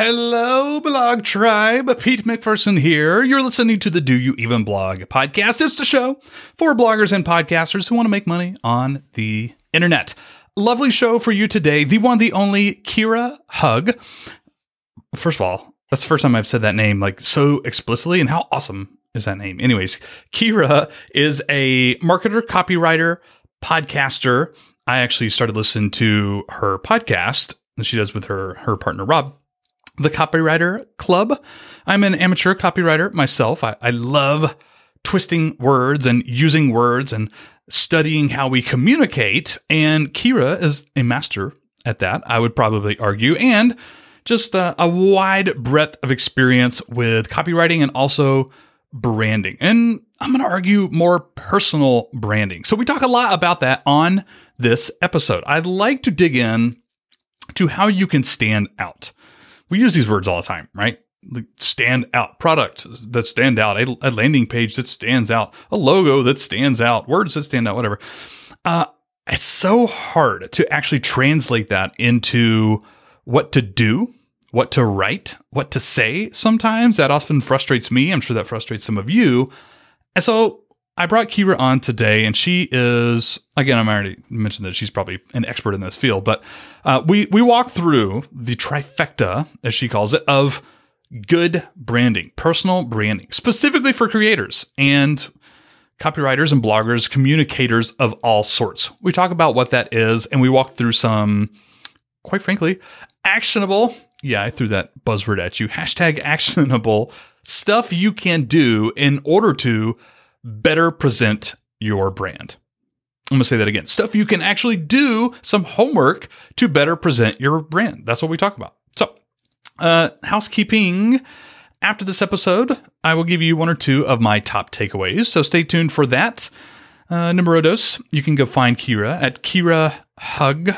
Hello, Blog Tribe. Pete McPherson here. You're listening to the Do You Even Blog podcast. It's the show for bloggers and podcasters who want to make money on the internet. Lovely show for you today. The one, the only Kira Hug. First of all, that's the first time I've said that name like so explicitly, and how awesome is that name? Anyways, Kira is a marketer, copywriter, podcaster. I actually started listening to her podcast that she does with her partner, Rob, the Copywriter Club. I'm an amateur copywriter myself. I love twisting words and using words and studying how we communicate. And Kira is a master at that, I would probably argue, and just a wide breadth of experience with copywriting and also branding. And I'm going to argue more personal branding. So we talk a lot about that on this episode. I'd like to dig in to how you can stand out. We use these words all the time, right? Like stand out, product that stand out, a landing page that stands out, a logo that stands out, words that stand out, whatever. It's so hard to actually translate that into what to do, what to write, what to say. Sometimes that often frustrates me. I'm sure that frustrates some of you. And so I brought Kira on today, and she is, again, I already mentioned that she's probably an expert in this field, but we walk through the trifecta, as she calls it, of good branding, personal branding, specifically for creators and copywriters and bloggers, communicators of all sorts. We talk about what that is, and we walk through some, quite frankly, actionable, I threw that buzzword at you, #actionable stuff you can do in order to better present your brand. I'm going to say that again. Stuff you can actually do, some homework to better present your brand. That's what we talk about. So, housekeeping. After this episode, I will give you one or two of my top takeaways. So stay tuned for that. Numero dos, you can go find Kira at kirahug.com.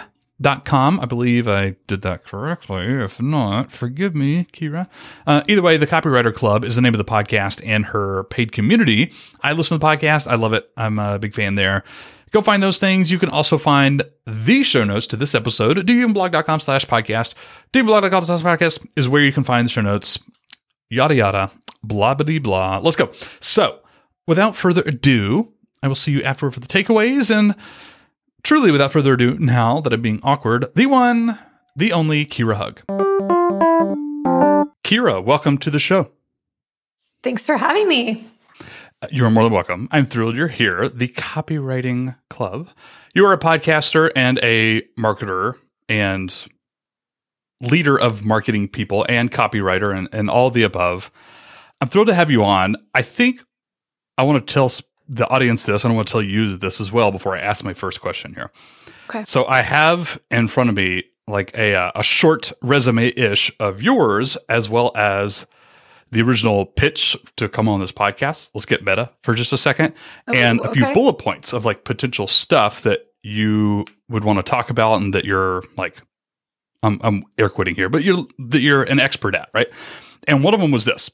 I believe I did that correctly. If not, forgive me, Kira. Either way, the Copywriter Club is the name of the podcast and her paid community. I listen to the podcast. I love it. I'm a big fan there. Go find those things. You can also find the show notes to this episode at doyouevenblog.com/podcast. doyouevenblog.com/podcast is where you can find the show notes. Yada, yada, blah, blah, blah. Let's go. So without further ado, I will see you afterward for the takeaways. And truly, without further ado, now that I'm being awkward, the one, the only Kira Hug. Kira, welcome to the show. Thanks for having me. You're more than welcome. I'm thrilled you're here. The Copywriting Club. You are a podcaster and a marketer and leader of marketing people and copywriter and all of the above. I'm thrilled to have you on. I think I want to tell the audience this, and I want to tell you this as well before I ask my first question here. Okay. So I have in front of me like a short resume-ish of yours, as well as the original pitch to come on this podcast. Let's get meta for just a second. And a few bullet points of like potential stuff that you would want to talk about and that you're like, I'm air quoting here, but you're an expert at, right? And one of them was this: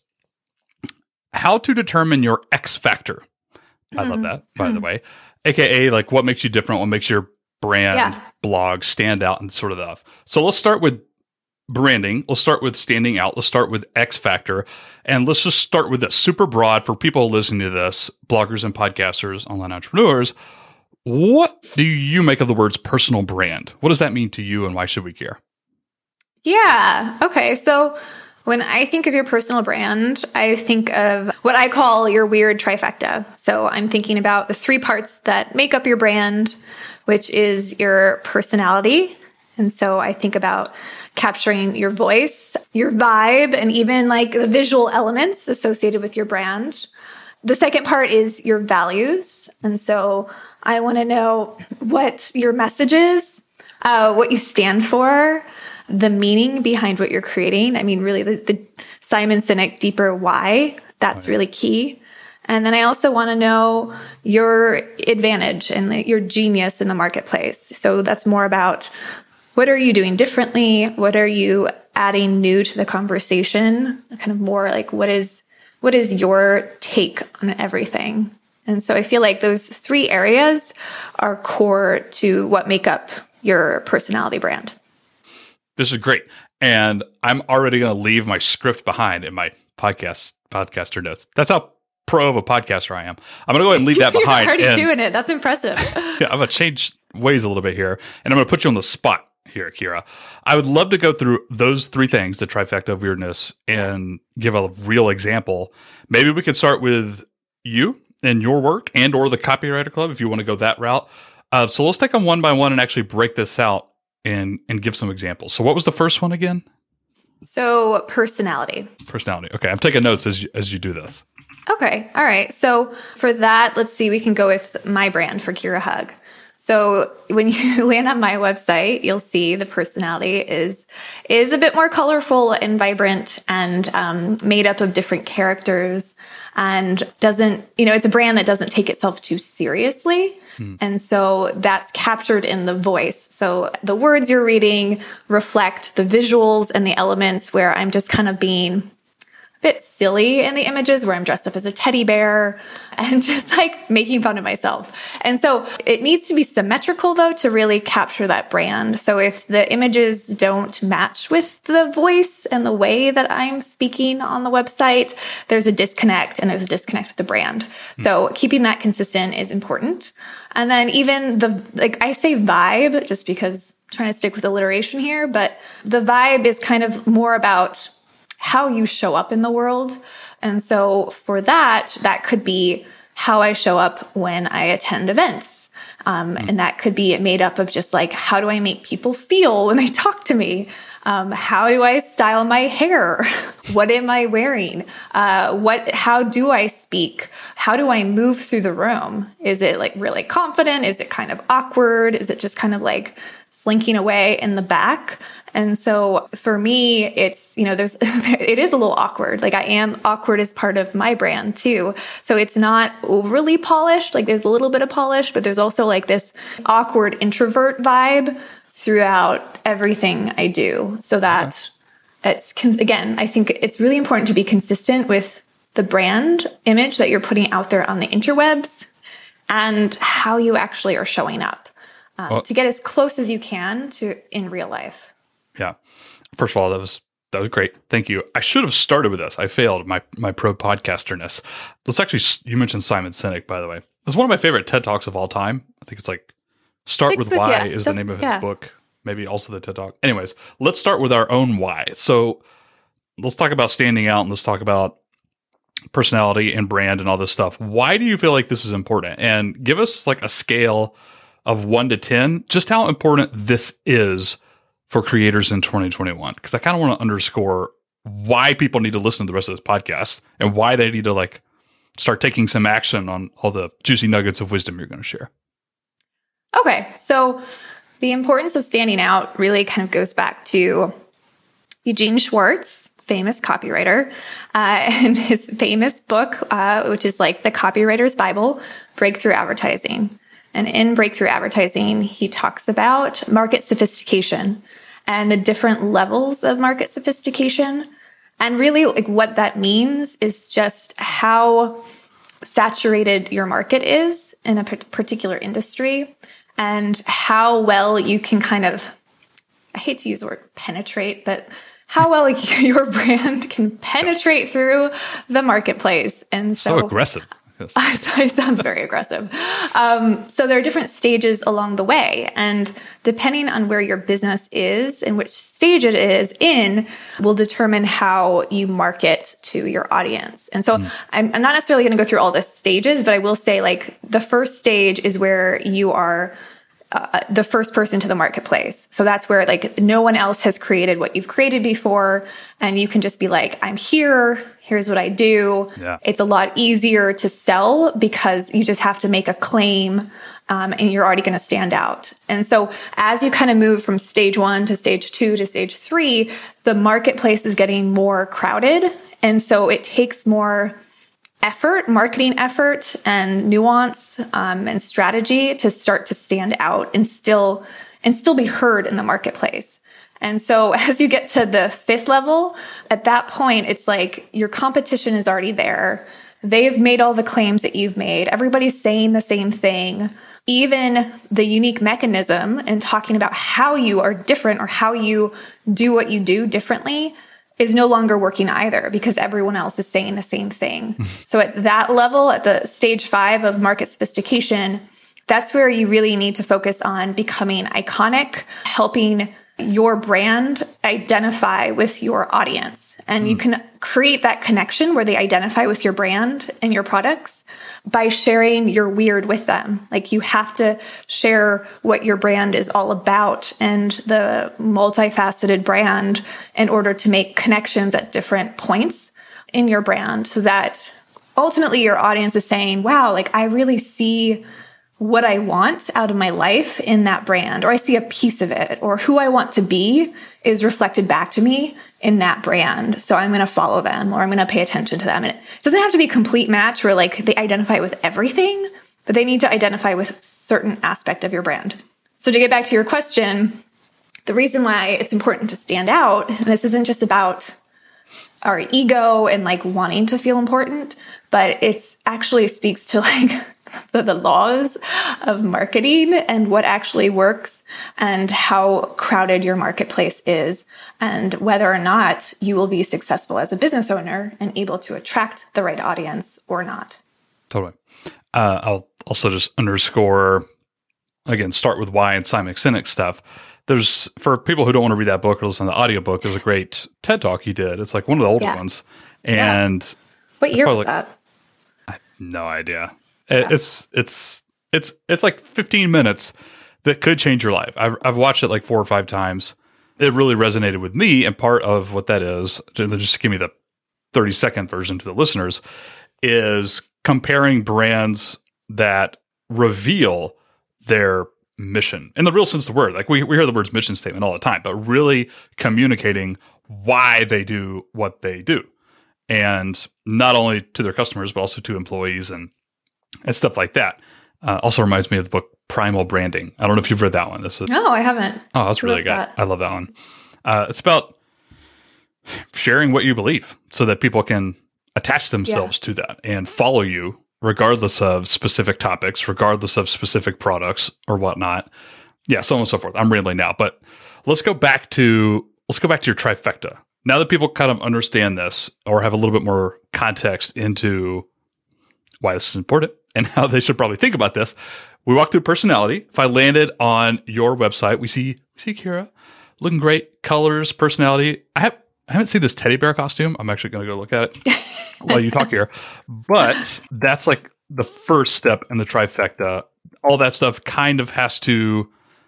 how to determine your X factor. I love that, by the way. AKA, like, what makes you different, what makes your brand, blog stand out, and sort of that. So let's start with branding. Let's start with standing out. Let's start with X factor. And let's just start with this super broad for people listening to this, bloggers and podcasters, online entrepreneurs. What do you make of the words personal brand? What does that mean to you, and why should we care? Yeah. Okay. So when I think of your personal brand, I think of what I call your weird trifecta. So I'm thinking about the three parts that make up your brand, which is your personality. And so I think about capturing your voice, your vibe, and even like the visual elements associated with your brand. The second part is your values. And so I want to know what your message is, what you stand for, the meaning behind what you're creating. I mean, really the Simon Sinek deeper why, that's really key. And then I also want to know your advantage and your genius in the marketplace. So that's more about what are you doing differently? What are you adding new to the conversation? Kind of more like what is your take on everything? And so I feel like those three areas are core to what make up your personality brand. This is great. And I'm already going to leave my script behind in my podcaster notes. That's how pro of a podcaster I am. I'm going to go ahead and leave that behind. You're already doing it. That's impressive. Yeah, I'm going to change ways a little bit here. And I'm going to put you on the spot here, Kira. I would love to go through those three things, the trifecta of weirdness, and give a real example. Maybe we could start with you and your work and or the Copywriter Club if you want to go that route. So let's take them one by one and actually break this out and give some examples. So what was the first one again? So personality. Personality. Okay. I'm taking notes as you do this. Okay. All right. So for that, let's see, we can go with my brand for Kira Hug. So when you land on my website, you'll see the personality is a bit more colorful and vibrant and made up of different characters and doesn't, it's a brand that doesn't take itself too seriously. And so that's captured in the voice. So the words you're reading reflect the visuals and the elements where I'm just kind of being bit silly in the images where I'm dressed up as a teddy bear and just like making fun of myself. And so it needs to be symmetrical though to really capture that brand. So if the images don't match with the voice and the way that I'm speaking on the website, there's a disconnect and there's a disconnect with the brand. So keeping that consistent is important. And then even I say vibe just because I'm trying to stick with alliteration here, but the vibe is kind of more about how you show up in the world. And so for that could be how I show up when I attend events. And that could be made up of just like, how do I make people feel when they talk to me? How do I style my hair? What am I wearing? How do I speak? How do I move through the room? Is it like really confident? Is it kind of awkward? Is it just kind of like slinking away in the back? And so for me, it's, it is a little awkward. Like I am awkward as part of my brand too. So it's not overly polished. Like there's a little bit of polish, but there's also like this awkward introvert vibe throughout everything I do. So that again, I think it's really important to be consistent with the brand image that you're putting out there on the interwebs and how you actually are showing up to get as close as you can to in real life. Yeah. First of all, that was great. Thank you. I should have started with this. I failed my pro podcasterness. Let's actually, you mentioned Simon Sinek, by the way. It's one of my favorite TED Talks of all time. I think it's like Start With Why is the name of his book. Maybe also the TED Talk. Anyways, let's start with our own why. So let's talk about standing out and let's talk about personality and brand and all this stuff. Why do you feel like this is important? And give us like a scale of 1 to 10, just how important this is for creators in 2021. Because I kind of want to underscore why people need to listen to the rest of this podcast and why they need to like start taking some action on all the juicy nuggets of wisdom you're going to share. Okay. So the importance of standing out really kind of goes back to Eugene Schwartz, famous copywriter, and his famous book, which is like the Copywriter's Bible, Breakthrough Advertising. And in Breakthrough Advertising, he talks about market sophistication and the different levels of market sophistication. And really like what that means is just how saturated your market is in a particular industry and how well you can kind of, I hate to use the word penetrate, but how well your brand can penetrate through the marketplace. And so aggressive. Yes. It sounds very aggressive. So there are different stages along the way. And depending on where your business is and which stage it is in will determine how you market to your audience. And so I'm not necessarily going to go through all the stages, but I will say like the first stage is where you are the first person to the marketplace. So that's where like no one else has created what you've created before. And you can just be like, I'm here. Here's what I do. Yeah. It's a lot easier to sell because you just have to make a claim and you're already going to stand out. And so as you kind of move from stage 1 to stage 2 to stage 3, the marketplace is getting more crowded. And so it takes more effort, marketing effort and nuance and strategy to start to stand out and still be heard in the marketplace. And so as you get to the 5th level, at that point, it's like your competition is already there. They've made all the claims that you've made. Everybody's saying the same thing. even the unique mechanism and talking about how you are different or how you do what you do differently is no longer working either, because everyone else is saying the same thing. So at that level, at the stage 5 of market sophistication, that's where you really need to focus on becoming iconic, helping your brand identify with your audience. And you can create that connection where they identify with your brand and your products by sharing your weird with them. Like, you have to share what your brand is all about and the multifaceted brand in order to make connections at different points in your brand, so that ultimately your audience is saying, wow, like, I really see what I want out of my life in that brand, or I see a piece of it, or who I want to be is reflected back to me in that brand. So I'm going to follow them, or I'm going to pay attention to them. And it doesn't have to be a complete match where like they identify with everything, but they need to identify with certain aspect of your brand. So to get back to your question, the reason why it's important to stand out, and this isn't just about our ego and like wanting to feel important, but it's actually speaks to like the laws of marketing and what actually works and how crowded your marketplace is and whether or not you will be successful as a business owner and able to attract the right audience or not. Totally. I'll also just underscore, again, start with why and Simon Sinek stuff. There's, for people who don't want to read that book or listen to the audiobook, there's a great TED Talk he did. It's like one of the older ones. And what year was that? I have no idea. It's like 15 minutes that could change your life. I've watched it like 4 or 5 times. It really resonated with me, and part of what that is, just to give me the 30-second version to the listeners, is comparing brands that reveal their mission in the real sense of the word. Like we hear the words mission statement all the time, but really communicating why they do what they do, and not only to their customers, but also to employees and stuff like that. Also reminds me of the book Primal Branding. I don't know if you've read that one. No, I haven't. Oh, that's really good. I love that one. It's about sharing what you believe so that people can attach themselves to that and follow you regardless of specific topics, regardless of specific products or whatnot. Yeah, so on and so forth. I'm rambling now, but let's go back to your trifecta. Now that people kind of understand this or have a little bit more context into why this is important and how they should probably think about this, we walk through personality. If I landed on your website, we see Kira looking great, colors, personality. I haven't seen this teddy bear costume. I'm actually going to go look at it while you talk here. But that's like the first step in the trifecta. All that stuff kind of has to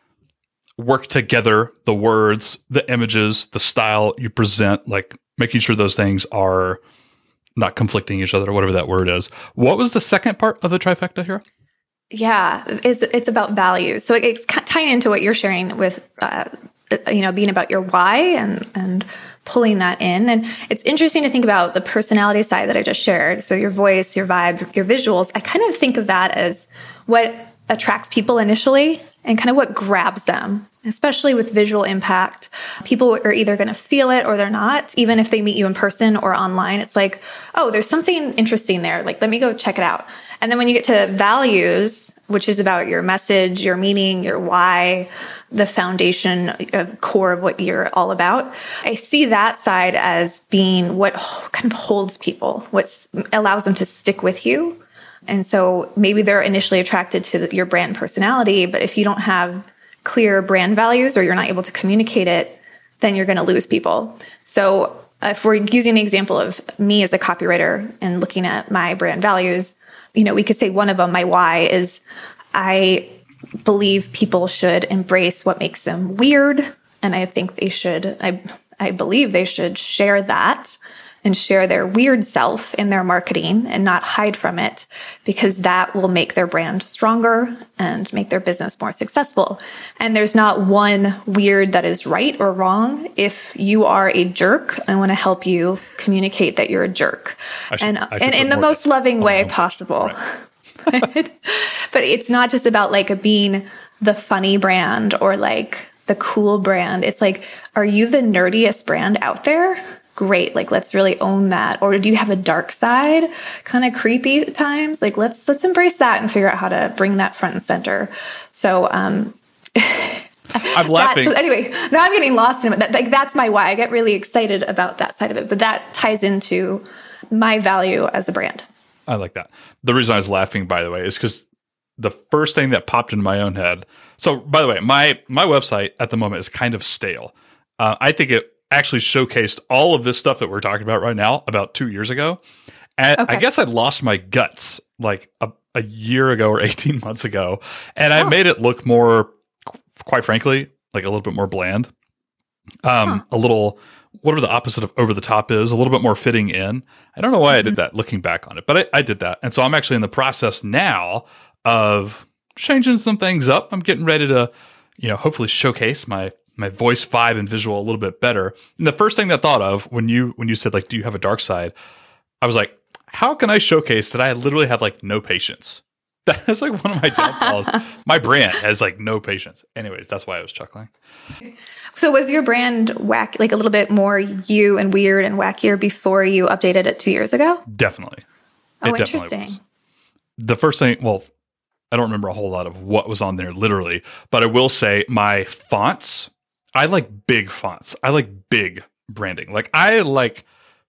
work together. The words, the images, the style you present, like making sure those things are not conflicting each other, or whatever that word is. What was the second part of the trifecta here? Yeah, it's about values. So it's tying into what you're sharing with, being about your why and pulling that in. And it's interesting to think about the personality side that I just shared. So your voice, your vibe, your visuals, I kind of think of that as what attracts people initially and kind of what grabs them, especially with visual impact. People are either going to feel it or they're not. Even if they meet you in person or online, it's like, oh, there's something interesting there. Like, let me go check it out. And then when you get to values, which is about your message, your meaning, your why, the foundation, core of what you're all about, I see that side as being what kind of holds people, what allows them to stick with you. And so maybe they're initially attracted to your brand personality, but if you don't have clear brand values or you're not able to communicate it, then you're going to lose people. So if we're using the example of me as a copywriter and looking at my brand values, we could say one of them, my why, is I believe people should embrace what makes them weird. And I think they should, I believe they should share that and share their weird self in their marketing and not hide from it, because that will make their brand stronger and make their business more successful. And there's not one weird that is right or wrong. If you are a jerk, I want to help you communicate that you're a jerk. And in the most loving way possible. Right? But it's not just about like being the funny brand or like the cool brand. It's like, are you the nerdiest brand out there? great. Like, let's really own that. Or do you have a dark side, kind of creepy at times? Like, let's embrace that and figure out how to bring that front and center. So, I'm laughing. So anyway, now I'm getting lost in it. That's my why. I get really excited about that side of it, but that ties into my value as a brand. I like that. The reason I was laughing, by the way, is because the first thing that popped into my own head. So, by the way, my website at the moment is kind of stale. I think it actually showcased all of this stuff that we're talking about right now about 2 years ago. And I guess I lost my guts like a year ago or 18 months ago. And I made it look more, quite frankly, like a little bit more bland. A little, whatever the opposite of over the top is, a little bit more fitting in. I don't know why I did that looking back on it, but I did that. And so I'm actually in the process now of changing some things up. I'm getting ready to, hopefully showcase my voice, vibe, and visual a little bit better. And the first thing that I thought of when you said, like, do you have a dark side? I was like, how can I showcase that I literally have like no patience? That's like one of my downfalls. My brand has like no patience. Anyways, that's why I was chuckling. So was your brand wack, like a little bit more you and weird and wackier before you updated it 2 years ago? Definitely. Oh, interesting. The first thing, well, I don't remember a whole lot of what was on there literally, but I will say my fonts, I like big fonts. I like big branding. Like I like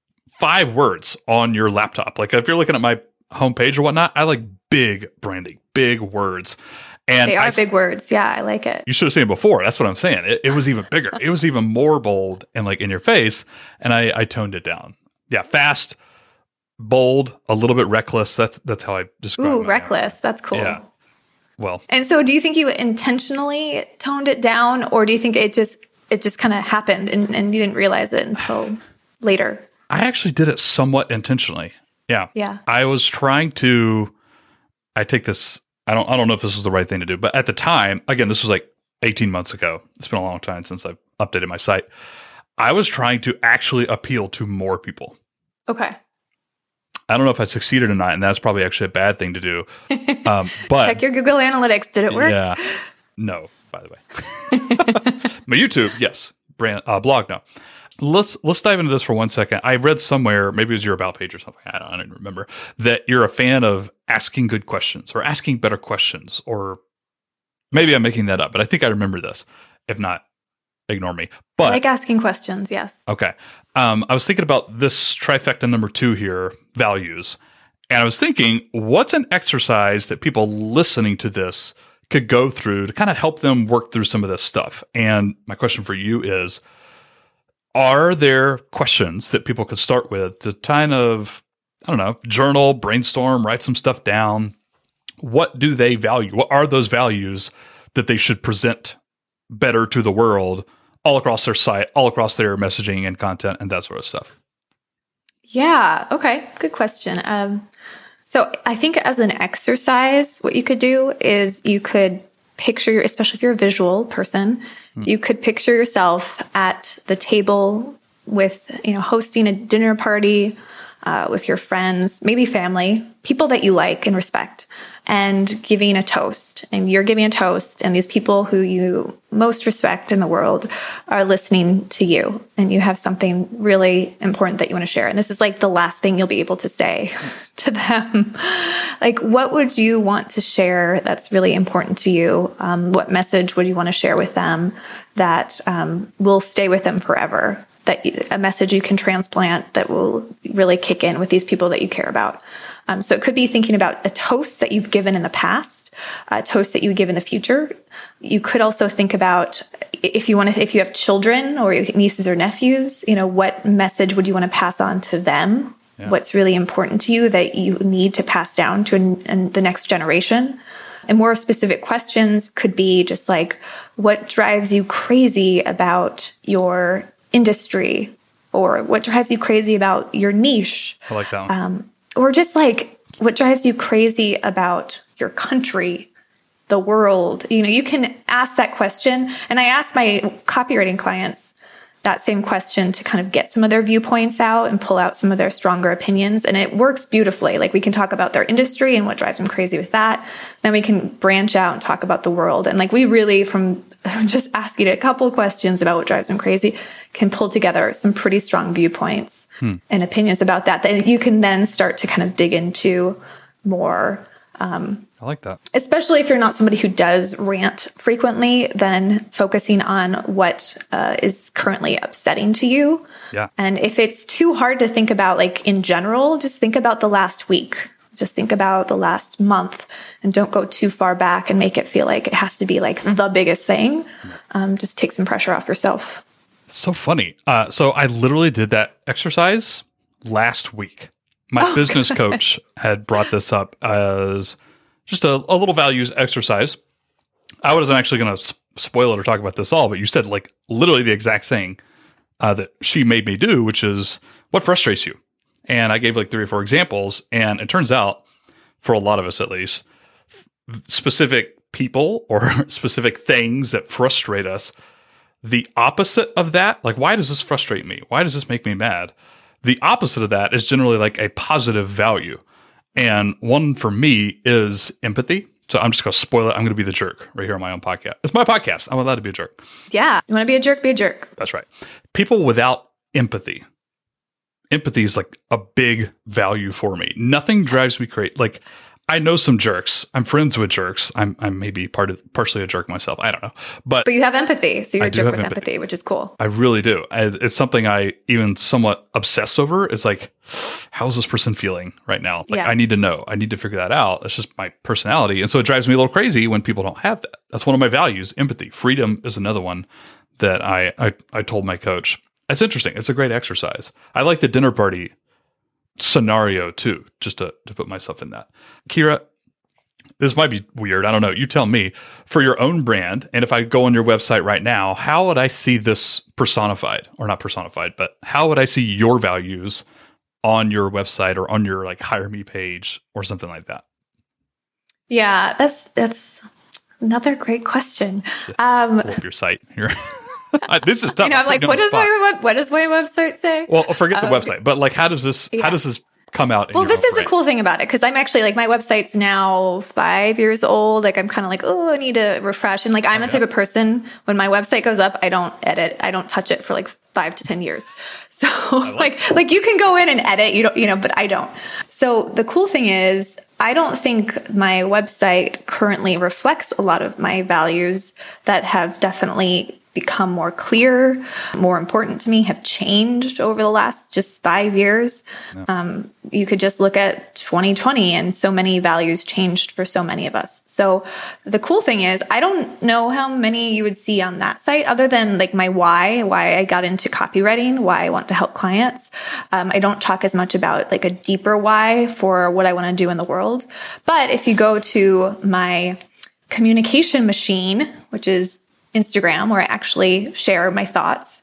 5 words on your laptop. Like if you're looking at my homepage or whatnot, I like big branding, big words. And they are big words. Yeah, I like it. You should have seen it before. That's what I'm saying. It was even bigger. It was even more bold and like in your face. And I toned it down. Yeah, fast, bold, a little bit reckless. That's how I describe it. Ooh, reckless. That's cool. Yeah. Well. And so do you think you intentionally toned it down, or do you think it just kind of happened and you didn't realize it until later? I actually did it somewhat intentionally. Yeah. Yeah. I was trying to, I take this, I don't know if this was the right thing to do, but at the time, again, this was like 18 months ago. It's been a long time since I've updated my site. I was trying to actually appeal to more people. Okay. I don't know if I succeeded or not, and that's probably actually a bad thing to do. But check your Google Analytics. Did it work? Yeah. No, by the way. My YouTube, yes. Blog, no. Let's dive into this for 1 second. I read somewhere, maybe it was your About page or something, I don't even remember, that you're a fan of asking good questions or asking better questions, or maybe I'm making that up, but I think I remember this. If not, ignore me. But I like asking questions, yes. Okay. I was thinking about this trifecta number 2 here, values. And I was thinking, what's an exercise that people listening to this could go through to kind of help them work through some of this stuff? And my question for you is, are there questions that people could start with to kind of, I don't know, journal, brainstorm, write some stuff down? What do they value? What are those values that they should present better to the world all across their site, all across their messaging and content and that sort of stuff? Yeah. Okay. Good question. So I think as an exercise, what you could do is you could picture, especially if you're a visual person, you could picture yourself at the table with, hosting a dinner party with your friends, maybe family, people that you like and respect, and giving a toast. And you're giving a toast, and these people who you most respect in the world are listening to you, and you have something really important that you want to share. And this is like the last thing you'll be able to say to them. Like, what would you want to share that's really important to you? What message would you want to share with them that will stay with them forever? A message you can transplant that will really kick in with these people that you care about. So it could be thinking about a toast that you've given in the past, a toast that you would give in the future. You could also think about if you have children or nieces or nephews, what message would you want to pass on to them? Yeah. What's really important to you that you need to pass down to the next generation? And more specific questions could be just like, what drives you crazy about your industry, or what drives you crazy about your niche? I like that one. Or just like, what drives you crazy about your country, the world? You can ask that question. And I ask my copywriting clients, that same question to kind of get some of their viewpoints out and pull out some of their stronger opinions. And it works beautifully. Like we can talk about their industry and what drives them crazy with that. Then we can branch out and talk about the world. And like we really, from just asking a couple of questions about what drives them crazy, can pull together some pretty strong viewpoints and opinions about that you can then start to kind of dig into more. I like that. Especially if you're not somebody who does rant frequently, then focusing on what is currently upsetting to you. Yeah. And if it's too hard to think about, like in general, just think about the last week. Just think about the last month and don't go too far back and make it feel like it has to be like the biggest thing. Just take some pressure off yourself. It's so funny. So I literally did that exercise last week. My business coach had brought this up as just a little values exercise. I wasn't actually going to spoil it or talk about this all, but you said like literally the exact thing that she made me do, which is what frustrates you. And I gave like 3 or 4 examples. And it turns out, for a lot of us at least, specific people or specific things that frustrate us, the opposite of that, like, why does this frustrate me? Why does this make me mad? The opposite of that is generally like a positive value. And one for me is empathy. So I'm just going to spoil it. I'm going to be the jerk right here on my own podcast. It's my podcast. I'm allowed to be a jerk. Yeah. You want to be a jerk? Be a jerk. That's right. People without empathy. Empathy is like a big value for me. Nothing drives me crazy. Like, I know some jerks. I'm friends with jerks. I'm maybe partially a jerk myself. I don't know. But you have empathy. So you're I a jerk with empathy, which is cool. I really do. It's something I even somewhat obsess over. Is like, how's this person feeling right now? Like, I need to know. I need to figure that out. That's just my personality. And so it drives me a little crazy when people don't have that. That's one of my values. Empathy. Freedom is another one that I told my coach. It's interesting. It's a great exercise. I like the dinner party scenario too, just to put myself in that. Kira, this might be weird. I don't know. You tell me. For your own brand, and if I go on your website right now, how would I see this personified? Or not personified, but how would I see your values on your website or on your like hire me page or something like that? Yeah, that's another great question. Pull up your site here. This is tough. You know, I'm like, what does my website say? Well, forget the website, but like, how does this come out? Well, this is a cool thing about it, because I'm actually like, my website's now 5 years old. Like, I'm kind of like, I need to refresh. And like, I'm the type of person, when my website goes up, I don't edit. I don't touch it for like 5 to 10 years. So like you can go in and edit, but I don't. So the cool thing is, I don't think my website currently reflects a lot of my values that have definitely become more clear, more important to me, have changed over the last just 5 years. Yeah. You could just look at 2020 and so many values changed for so many of us. So the cool thing is, I don't know how many you would see on that site other than like my why I got into copywriting, why I want to help clients. I don't talk as much about like a deeper why for what I want to do in the world. But if you go to my communication machine, which is Instagram, where I actually share my thoughts,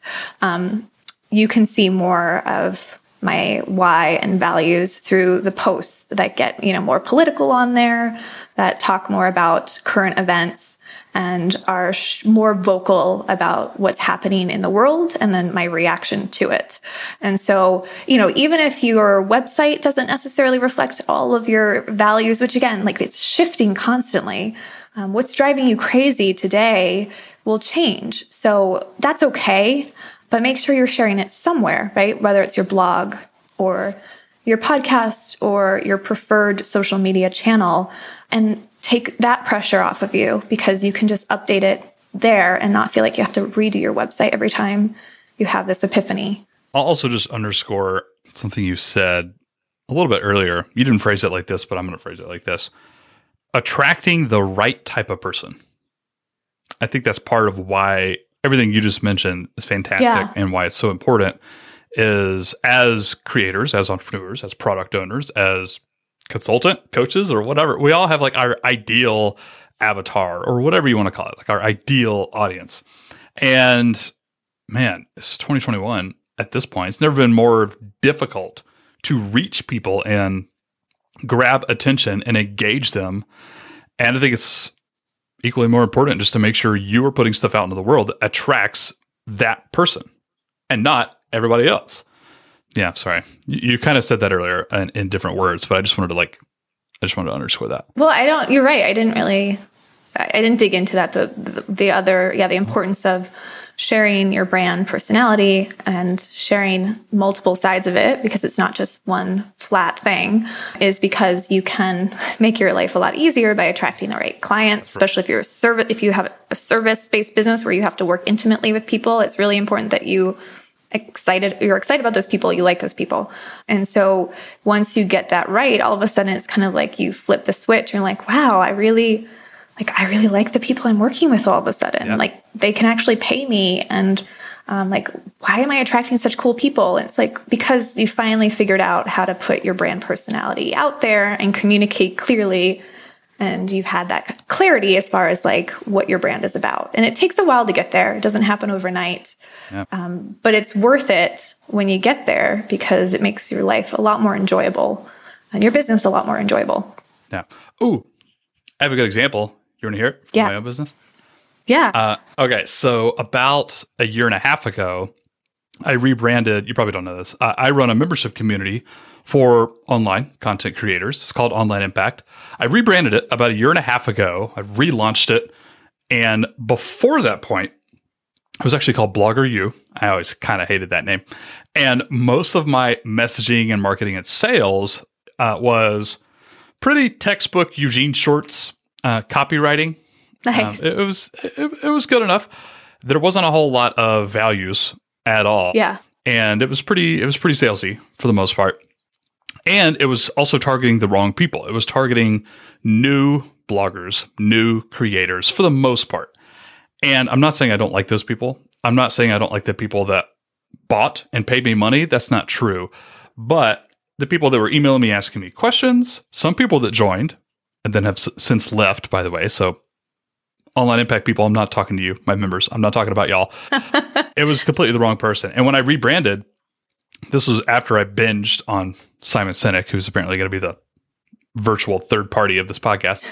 you can see more of my why and values through the posts that get, more political on there, that talk more about current events and are more vocal about what's happening in the world and then my reaction to it. And so, even if your website doesn't necessarily reflect all of your values, which again, like it's shifting constantly, what's driving you crazy today will change. So that's okay, but make sure you're sharing it somewhere, right? Whether it's your blog or your podcast or your preferred social media channel, and take that pressure off of you, because you can just update it there and not feel like you have to redo your website every time you have this epiphany. I'll also just underscore something you said a little bit earlier. You didn't phrase it like this, but I'm going to phrase it like this. Attracting the right type of person. I think that's part of why everything you just mentioned is fantastic and why it's so important is, as creators, as entrepreneurs, as product owners, as consultant, coaches, or whatever, we all have like our ideal avatar or whatever you want to call it, like our ideal audience. And man, it's 2021 at this point. It's never been more difficult to reach people and grab attention and engage them. And I think it's equally more important just to make sure you are putting stuff out into the world that attracts that person. and not everybody else. Yeah, sorry. You kind of said that earlier in different words, but I just wanted to underscore that. Well, you're right. I didn't dig into that. The importance of sharing your brand personality and sharing multiple sides of it, because it's not just one flat thing, is because you can make your life a lot easier by attracting the right clients, especially if you have a service-based business where you have to work intimately with people. It's really important that you're excited about those people, you like those people. And so once you get that right, all of a sudden it's kind of like you flip the switch and you're like, wow, I really like the people I'm working with all of a sudden. Yeah. Like they can actually pay me. And why am I attracting such cool people? And it's like, because you finally figured out how to put your brand personality out there and communicate clearly. And you've had that clarity as far as like what your brand is about. And it takes a while to get there. It doesn't happen overnight. Yeah. But it's worth it when you get there, because it makes your life a lot more enjoyable and your business a lot more enjoyable. Yeah. Ooh, I have a good example. You want to hear it from my own business? Yeah. Okay. So about a year and a half ago, I rebranded. You probably don't know this. I run a membership community for online content creators. It's called Online Impact. I rebranded it about a year and a half ago. I relaunched it. And before that point, it was actually called Blogger U. I always kind of hated that name. And most of my messaging and marketing and sales was pretty textbook Eugene Shorts copywriting. Nice. It was good enough. There wasn't a whole lot of values at all. Yeah. And it was pretty salesy for the most part. And it was also targeting the wrong people. It was targeting new bloggers, new creators for the most part. And I'm not saying I don't like those people. I'm not saying I don't like the people that bought and paid me money. That's not true. But the people that were emailing me, asking me questions, some people that joined and then have since left, by the way. So Online Impact people, I'm not talking to you, my members. I'm not talking about y'all. It was completely the wrong person. And when I rebranded, this was after I binged on Simon Sinek, who's apparently going to be the virtual third party of this podcast.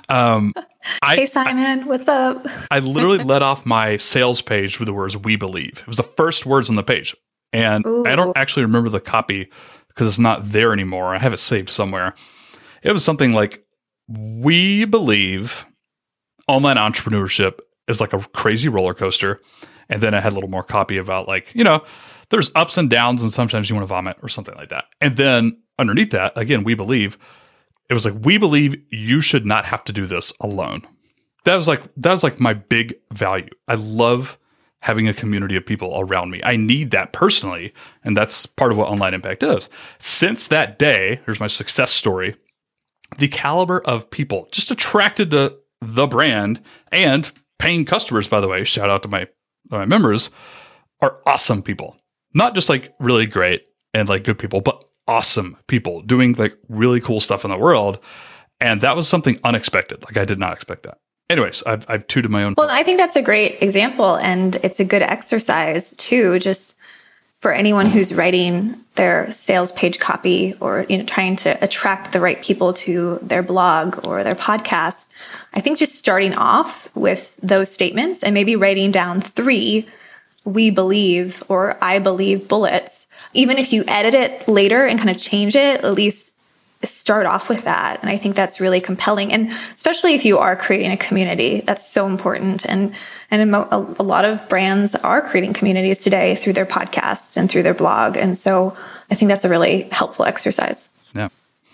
Hey, Simon, what's up? I literally led off my sales page with the words, "We believe." It was the first words on the page. And Ooh. I don't actually remember the copy because it's not there anymore. I have it saved somewhere. It was something like, "We believe online entrepreneurship is like a crazy roller coaster." And then I had a little more copy about there's ups and downs and sometimes you want to vomit or something like that. And then underneath that, again, we believe. It was like, we believe you should not have to do this alone. That was like my big value. I love having a community of people around me. I need that personally. And that's part of what Online Impact is. Since that day, here's my success story. The caliber of people just attracted to the brand and paying customers, by the way, shout out to my members, are awesome people. Not just like really great and like good people, but awesome people doing like really cool stuff in the world. And that was something unexpected. Like I did not expect that. Anyways, I've tooted my own. Well, I think that's a great example. And it's a good exercise too, just for anyone who's writing their sales page copy or, trying to attract the right people to their blog or their podcast. I think just starting off with those statements and maybe writing down 3 "we believe" or "I believe" bullets. Even if you edit it later and kind of change it, at least start off with that. And I think that's really compelling. And especially if you are creating a community, that's so important. And a lot of brands are creating communities today through their podcast and through their blog. And so I think that's a really helpful exercise. Yeah.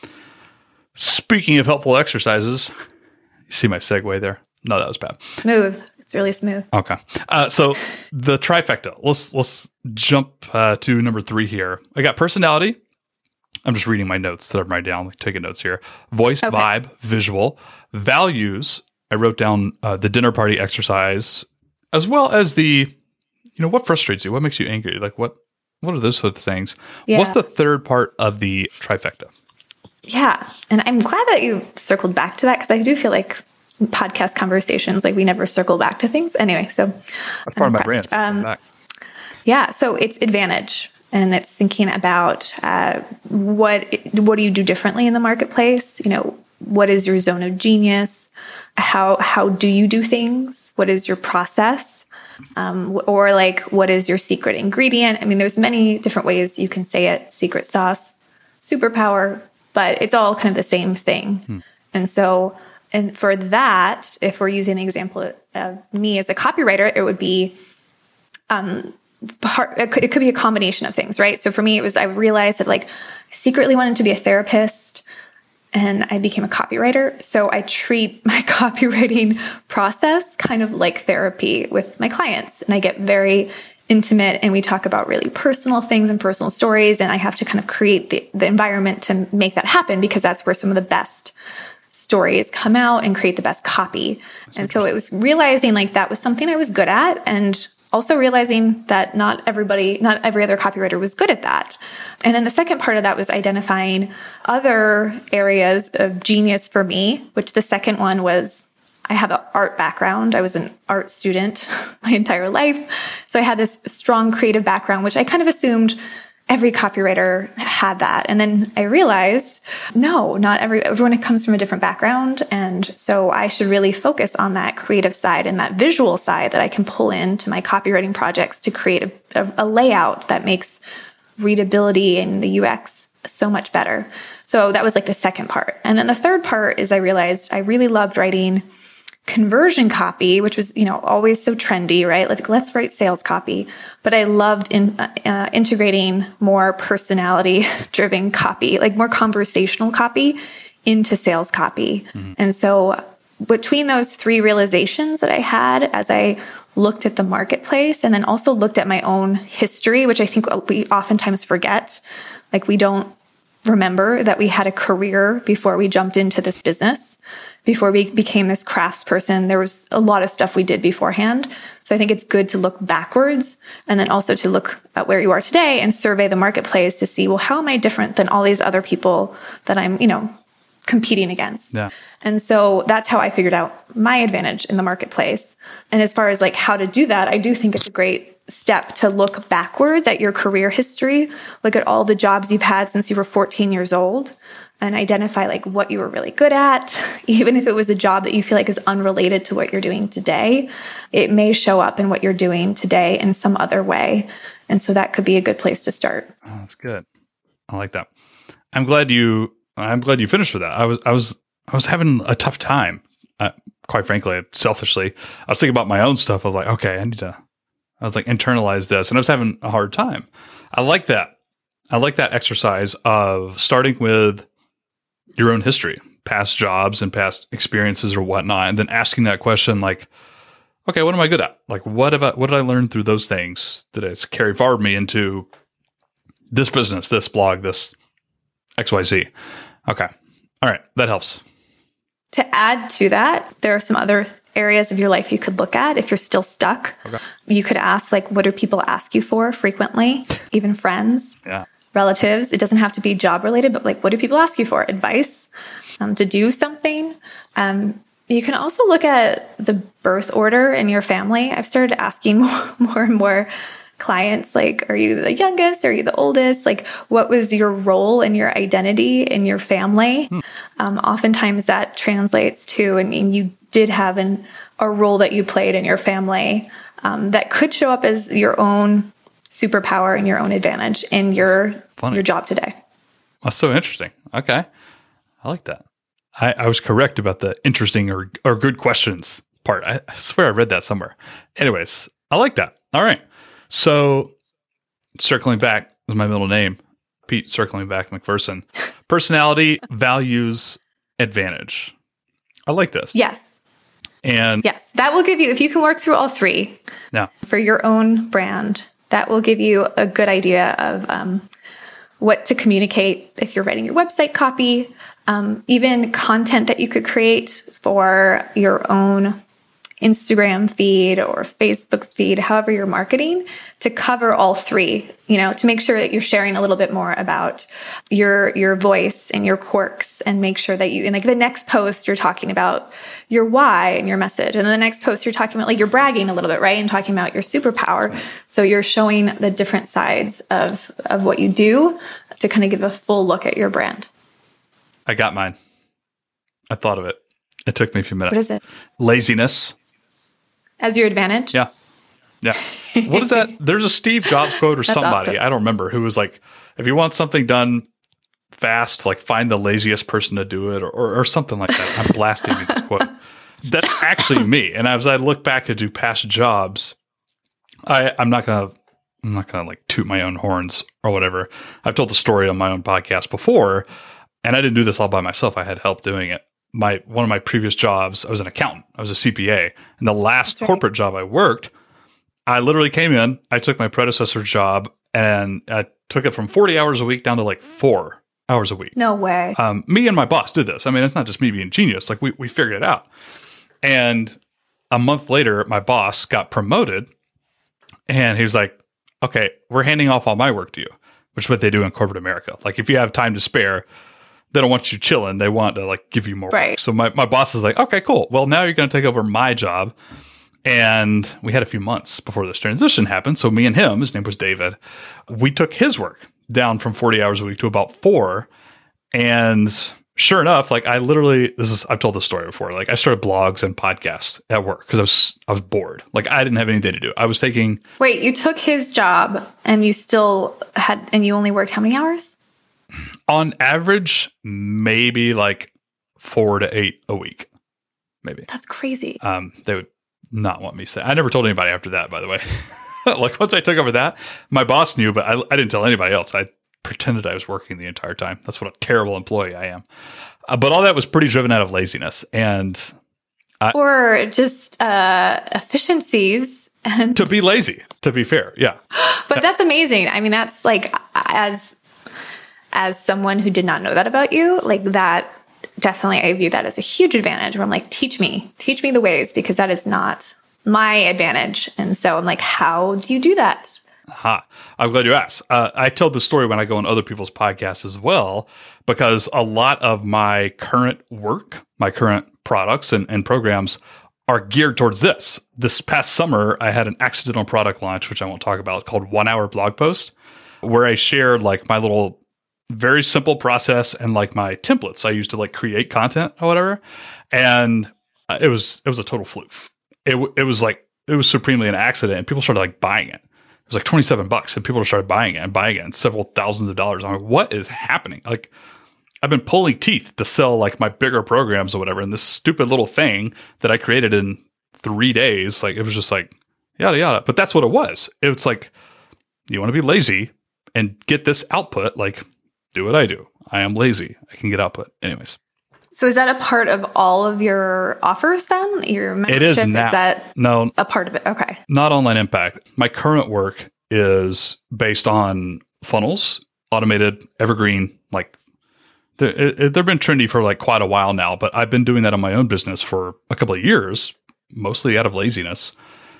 Speaking of helpful exercises, you see my segue there? No, that was bad. Smooth. It's really smooth. Okay. So the trifecta. Let's jump to number 3 here. I got personality. I'm just reading my notes that I'm writing down, like taking notes here. Voice, okay. Vibe, visual. Values. I wrote down the dinner party exercise, as well as the, what frustrates you? What makes you angry? Like what are those sort of things? Yeah. What's the third part of the trifecta? Yeah. And I'm glad that you circled back to that, because I do feel like podcast conversations, like we never circle back to things. Anyway, so that's part of my brand. Yeah. So it's advantage. And it's thinking about what do you do differently in the marketplace? What is your zone of genius? How do you do things? What is your process? Or like, what is your secret ingredient? I mean, there's many different ways you can say it: secret sauce, superpower, but it's all kind of the same thing. And so, and for that, if we're using an example of me as a copywriter, it would be, it could be a combination of things, right? So for me, it was, I realized that like I secretly wanted to be a therapist, and I became a copywriter. So I treat my copywriting process kind of like therapy with my clients. And I get very intimate, and we talk about really personal things and personal stories. And I have to kind of create the environment to make that happen, because that's where some of the best stories come out and create the best copy. And so it was realizing like that was something I was good at, and also realizing that not every other copywriter was good at that. And then the second part of that was identifying other areas of genius for me, which the second one was, I have an art background. I was an art student my entire life. So I had this strong creative background, which I kind of assumed every copywriter had that. And then I realized, no, not everyone comes from a different background. And so I should really focus on that creative side and that visual side that I can pull into my copywriting projects to create a layout that makes readability and the UX so much better. So that was like the second part. And then the third part is I realized I really loved writing conversion copy, which was, always so trendy, right? Like, let's write sales copy. But I loved integrating more personality-driven copy, like more conversational copy into sales copy. And so between those three realizations that I had as I looked at the marketplace, and then also looked at my own history, which I think we oftentimes forget, like we don't remember that we had a career before we jumped into this business. Before we became this craftsperson, there was a lot of stuff we did beforehand. So I think it's good to look backwards, and then also to look at where you are today and survey the marketplace to see, well, how am I different than all these other people that I'm, competing against? Yeah. And so that's how I figured out my advantage in the marketplace. And as far as like how to do that, I do think it's a great step to look backwards at your career history, look at all the jobs you've had since you were 14 years old, and identify like what you were really good at. Even if it was a job that you feel like is unrelated to what you're doing today, it may show up in what you're doing today in some other way. And so that could be a good place to start. Oh, that's good. I like that. I'm glad you finished with that. I was having a tough time. Quite frankly, selfishly, I was thinking about my own stuff. I was like, okay, I was like, internalize this. And I was having a hard time. I like that. I like that exercise of starting with your own history, past jobs and past experiences or whatnot, and then asking that question like, okay, what am I good at? Like, what did I learn through those things that has carried forward me into this business, this blog, this XYZ? Okay. All right. That helps. To add to that, there are some other areas of your life you could look at if you're still stuck. Okay. You could ask, like, what do people ask you for frequently? Even friends, relatives. It doesn't have to be job related, but like, what do people ask you for? Advice, to do something. You can also look at the birth order in your family. I've started asking more and more clients, like, are you the youngest? Are you the oldest? Like, what was your role and your identity in your family? Oftentimes that translates to, you did have a role that you played in your family that could show up as your own superpower and your own advantage in your job today. That's so interesting. Okay. I like that. I was correct about the interesting or good questions part. I swear I read that somewhere. Anyways, I like that. All right. So circling back is my middle name, Pete circling back McPherson. Personality, values, advantage. I like this. Yes. And yes, that will give you, if you can work through all three for your own brand, that will give you a good idea of what to communicate if you're writing your website copy, even content that you could create for your own Instagram feed or Facebook feed, however you're marketing, to cover all three, to make sure that you're sharing a little bit more about your voice and your quirks, and make sure that in like the next post, you're talking about your why and your message. And then the next post, you're talking about, like, you're bragging a little bit, right? And talking about your superpower. So you're showing the different sides of what you do to kind of give a full look at your brand. I got mine. I thought of it. It took me a few minutes. What is it? Laziness. As your advantage? Yeah. Yeah. What is that? There's a Steve Jobs quote or somebody, awesome. I don't remember, who was like, if you want something done fast, like find the laziest person to do it or something like that. I'm blaspheming this quote. That's actually me. And as I look back and do past jobs, I'm not gonna like toot my own horns or whatever. I've told the story on my own podcast before, and I didn't do this all by myself. I had help doing it. One of my previous jobs, I was an accountant. I was a CPA. And the last corporate job I worked, I literally came in, I took my predecessor's job, and I took it from 40 hours a week down to like 4 hours a week. No way. Me and my boss did this. I mean, it's not just me being genius. Like we figured it out. And a month later, my boss got promoted, and he was like, okay, we're handing off all my work to you, which is what they do in corporate America. Like if you have time to spare, they don't want you chilling. They want to like give you more work. So my boss is like, okay, cool. Well, now you're going to take over my job. And we had a few months before this transition happened. So me and him, his name was David, we took his work down from 40 hours a week to about 4. And sure enough, like I've told this story before. Like I started blogs and podcasts at work because I was bored. Like I didn't have anything to do. I was taking. Wait, you took his job and you only worked how many hours? On average, maybe like 4 to 8 a week. Maybe. That's crazy. They would not want me to say. I never told anybody after that, by the way. Like once I took over that, my boss knew, but I didn't tell anybody else. I pretended I was working the entire time. That's what a terrible employee I am. But all that was pretty driven out of laziness or just efficiencies. And to be lazy, to be fair. Yeah. But that's amazing. I mean, that's like, as someone who did not know that about you, like that, definitely I view that as a huge advantage where I'm like, teach me the ways, because that is not my advantage. And so I'm like, how do you do that? Aha. I'm glad you asked. I tell the story when I go on other people's podcasts as well, because a lot of my current work, my current products and programs are geared towards this. This past summer, I had an accidental product launch, which I won't talk about, called 1 Hour Blog Post, where I shared like my little very simple process and like my templates I used to like create content or whatever. And it was a total fluke. It was supremely an accident, and people started like buying it. It was like $27 and people started buying it and several thousands of dollars. I'm like, what is happening? Like I've been pulling teeth to sell like my bigger programs or whatever. And this stupid little thing that I created in 3 days, like it was just like yada, yada. But that's what it was. It's like, you want to be lazy and get this output, like do what I do. I am lazy. I can get output. Anyways. So is that a part of all of your offers then? Your membership? It is now. Is that no, a part of it? Okay. Not Online Impact. My current work is based on funnels, automated, evergreen. Like they've been trendy for like quite a while now, but I've been doing that on my own business for a couple of years, mostly out of laziness.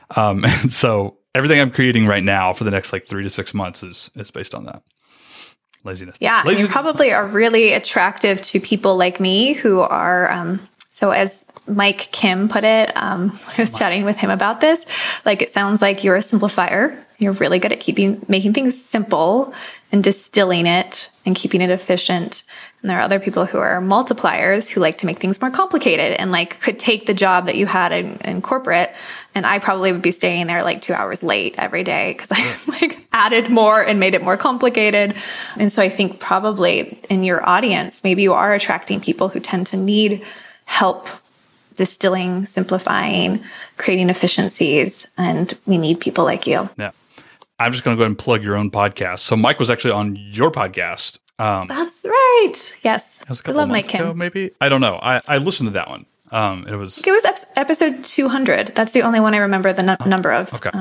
And so everything I'm creating right now for the next like 3 to 6 months is based on that. Laziness. Yeah. Laziness. You probably are really attractive to people like me who are, so as Mike Kim put it, I was chatting with him about this. Like, it sounds like you're a simplifier. You're really good at making things simple and distilling it and keeping it efficient. And there are other people who are multipliers who like to make things more complicated and like could take the job that you had in corporate. And I probably would be staying there like 2 hours late every day because I like added more and made it more complicated. And so I think probably in your audience, maybe you are attracting people who tend to need help distilling, simplifying, creating efficiencies. And we need people like you. Yeah. I'm just going to go ahead and plug your own podcast. So Mike was actually on your podcast. That's right. Yes. I love Mike Kim. Maybe. I don't know. I listened to that one. It was episode 200. That's the only one I remember the number of. Okay.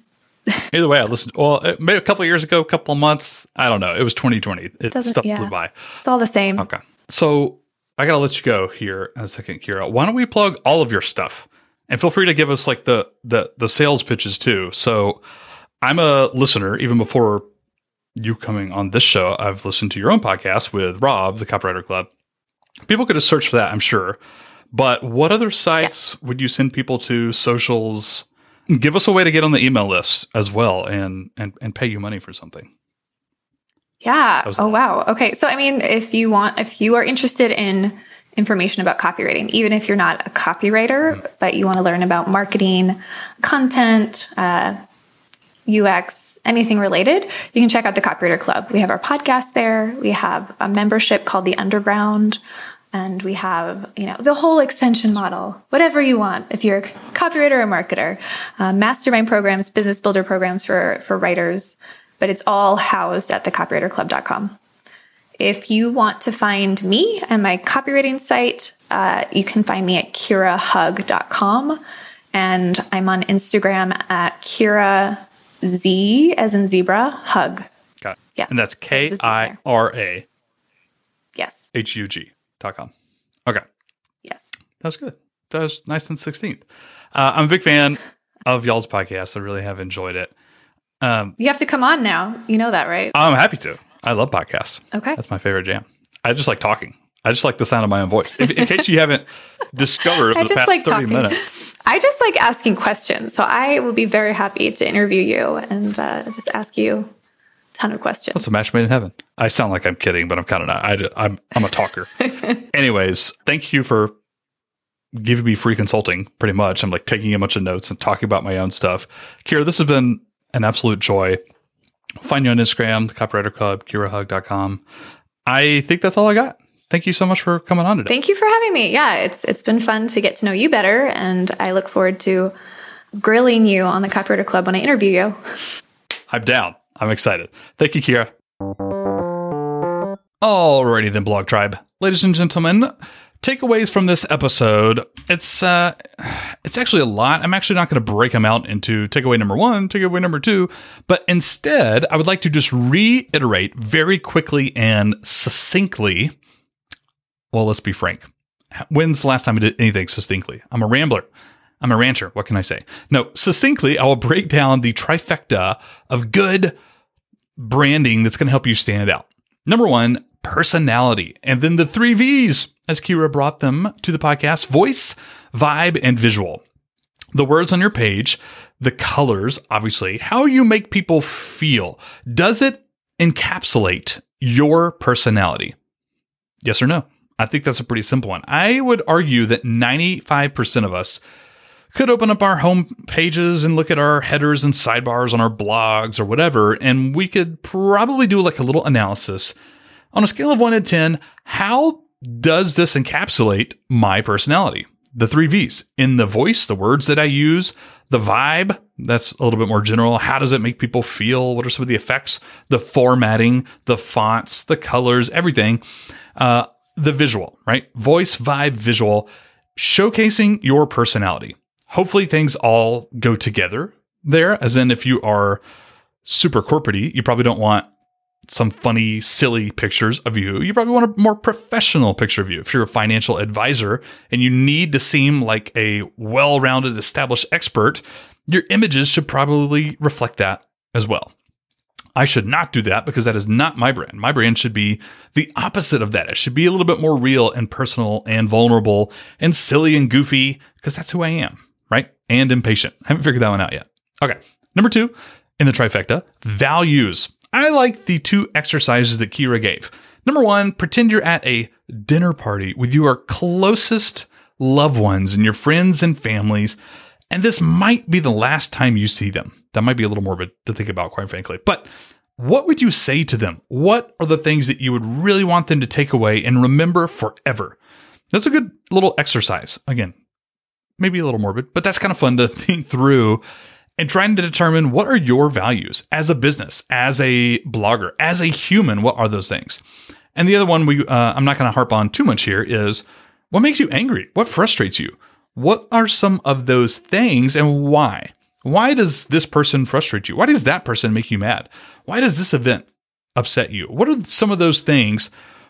Either way, I listened. Well, maybe a couple of years ago, a couple of months. I don't know. It was 2020. Stuff flew by. It's all the same. Okay. So I got to let you go here in a second, Kira. Why don't we plug all of your stuff? And feel free to give us like the sales pitches too. So I'm a listener even before you coming on this show. I've listened to your own podcast with Rob, the Copywriter Club. People could have searched for that, I'm sure. But what other sites would you send people to, socials? Give us a way to get on the email list as well and pay you money for something. Yeah. Oh, wow. Okay. So, I mean, if you are interested in information about copywriting, even if you're not a copywriter, but you want to learn about marketing, content, UX, anything related, you can check out the Copywriter Club. We have our podcast there. We have a membership called the Underground. And we have, the whole extension model, whatever you want. If you're a copywriter or marketer, mastermind programs, business builder programs for writers, but it's all housed at thecopywriterclub.com. If you want to find me and my copywriting site, you can find me at kirahug.com. And I'm on Instagram at Kira Z as in zebra, hug. Got it. Yeah. And that's KIRA. Yes. HUG.com. Okay. Yes. That's good. That was nice and 16th. I'm a big fan of y'all's podcast. I really have enjoyed it. You have to come on now. You know that, right? I'm happy to. I love podcasts. Okay. That's my favorite jam. I just like talking. I just like the sound of my own voice. In case you haven't discovered over the past 30 minutes. I just like asking questions. So I will be very happy to interview you and just ask you a ton of questions. That's a match made in heaven. I sound like I'm kidding, but I'm kind of not. I'm a talker. Anyways, thank you for giving me free consulting, pretty much. I'm like taking a bunch of notes and talking about my own stuff. Kira, this has been an absolute joy. Find you on Instagram, the Copywriter Club, kirahug.com. I think that's all I got. Thank you so much for coming on today. Thank you for having me. Yeah, it's been fun to get to know you better, and I look forward to grilling you on the Copywriter Club when I interview you. I'm down. I'm excited. Thank you, Kira. Alrighty then, Blog Tribe. Ladies and gentlemen, takeaways from this episode. It's actually a lot. I'm actually not going to break them out into takeaway number 1, takeaway number 2, but instead, I would like to just reiterate very quickly and succinctly. Well, let's be frank. When's the last time I did anything succinctly? I'm a rambler. I'm a rancher. What can I say? No, succinctly, I will break down the trifecta of good branding that's going to help you stand out. Number 1, personality. And then the 3 V's, as Kira brought them to the podcast: voice, vibe, and visual. The words on your page, the colors, obviously, how you make people feel. Does it encapsulate your personality? Yes or no? I think that's a pretty simple one. I would argue that 95% of us could open up our home pages and look at our headers and sidebars on our blogs or whatever, and we could probably do like a little analysis on a scale of 1 to 10. How does this encapsulate my personality? The 3 V's. In the voice, the words that I use, the vibe, that's a little bit more general. How does it make people feel? What are some of the effects? The formatting, the fonts, the colors, everything. The visual, right? Voice, vibe, visual, showcasing your personality. Hopefully things all go together there, as in if you are super corporate-y, you probably don't want some funny, silly pictures of you. You probably want a more professional picture of you. If you're a financial advisor and you need to seem like a well-rounded, established expert, your images should probably reflect that as well. I should not do that because that is not my brand. My brand should be the opposite of that. It should be a little bit more real and personal and vulnerable and silly and goofy because that's who I am, right? And impatient. I haven't figured that one out yet. Okay. Number 2 in the trifecta, values. I like the 2 exercises that Kira gave. Number 1, pretend you're at a dinner party with your closest loved ones and your friends and families, and this might be the last time you see them. That might be a little morbid to think about, quite frankly. But what would you say to them? What are the things that you would really want them to take away and remember forever? That's a good little exercise. Again, maybe a little morbid, but that's kind of fun to think through and trying to determine what are your values as a business, as a blogger, as a human. What are those things? And the other one I'm not going to harp on too much here is what makes you angry? What frustrates you? What are some of those things and why? Why does this person frustrate you? Why does that person make you mad? Why does this event upset you? What are some of those things?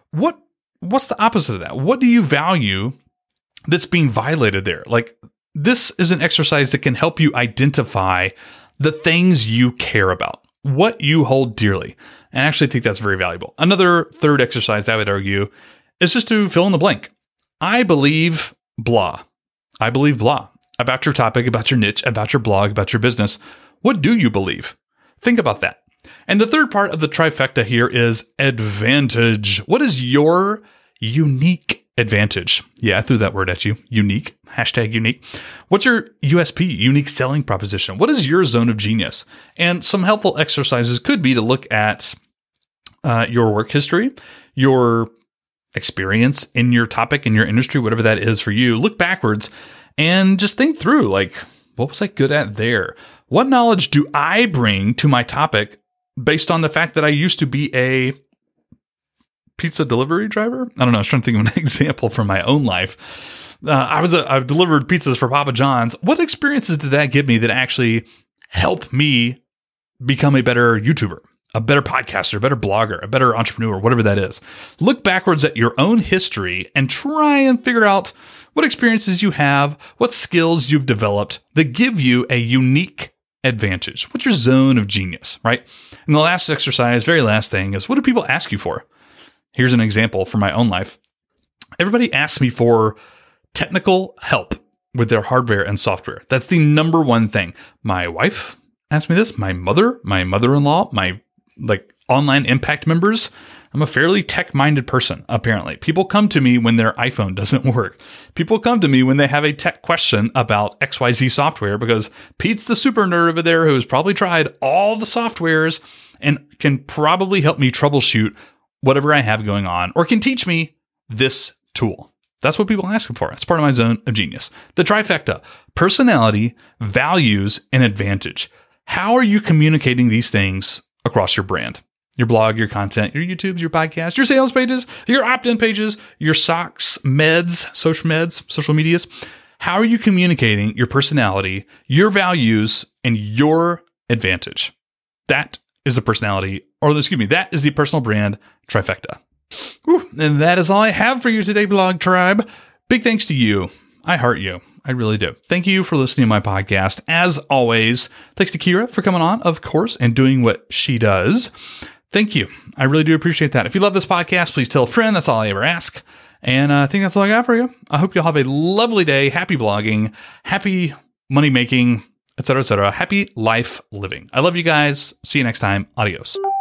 What's the opposite of that? What do you value that's being violated there? Like, this is an exercise that can help you identify the things you care about, what you hold dearly. And I actually think that's very valuable. Another 3rd exercise I would argue is just to fill in the blank. I believe blah. I believe blah. About your topic, about your niche, about your blog, about your business. What do you believe? Think about that. And the 3rd part of the trifecta here is advantage. What is your unique advantage. Yeah, I threw that word at you. Unique. Hashtag unique. What's your USP, unique selling proposition? What is your zone of genius? And some helpful exercises could be to look at your work history, your experience in your topic, in your industry, whatever that is for you. Look backwards and just think through, like, what was I good at there? What knowledge do I bring to my topic based on the fact that I used to be a pizza delivery driver? I don't know. I was trying to think of an example from my own life. I've delivered pizzas for Papa John's. What experiences did that give me that actually helped me become a better YouTuber, a better podcaster, a better blogger, a better entrepreneur, whatever that is? Look backwards at your own history and try and figure out what experiences you have, what skills you've developed that give you a unique advantage. What's your zone of genius, right? And the last exercise, very last thing, is what do people ask you for? Here's an example from my own life. Everybody asks me for technical help with their hardware and software. That's the number one thing. My wife asked me this, my mother, my mother-in-law, my online impact members. I'm a fairly tech-minded person, apparently. People come to me when their iPhone doesn't work. People come to me when they have a tech question about XYZ software because Pete's the super nerd over there who has probably tried all the softwares and can probably help me troubleshoot whatever I have going on or can teach me this tool. That's what people ask for. It's part of my zone of genius. The trifecta: personality, values, and advantage. How are you communicating these things across your brand? Your blog, your content, your YouTubes, your podcasts, your sales pages, your opt-in pages, your socks, meds, social medias. How are you communicating your personality, your values, and your advantage? That is the that is the personal brand trifecta. Whew, and that is all I have for you today, Blog Tribe. Big thanks to you. I heart you. I really do. Thank you for listening to my podcast. As always, thanks to Kira for coming on, of course, and doing what she does. Thank you. I really do appreciate that. If you love this podcast, please tell a friend. That's all I ever ask. And I think that's all I got for you. I hope you'll have a lovely day. Happy blogging, happy money making, etc., etc. Happy life living. I love you guys. See you next time. Adios.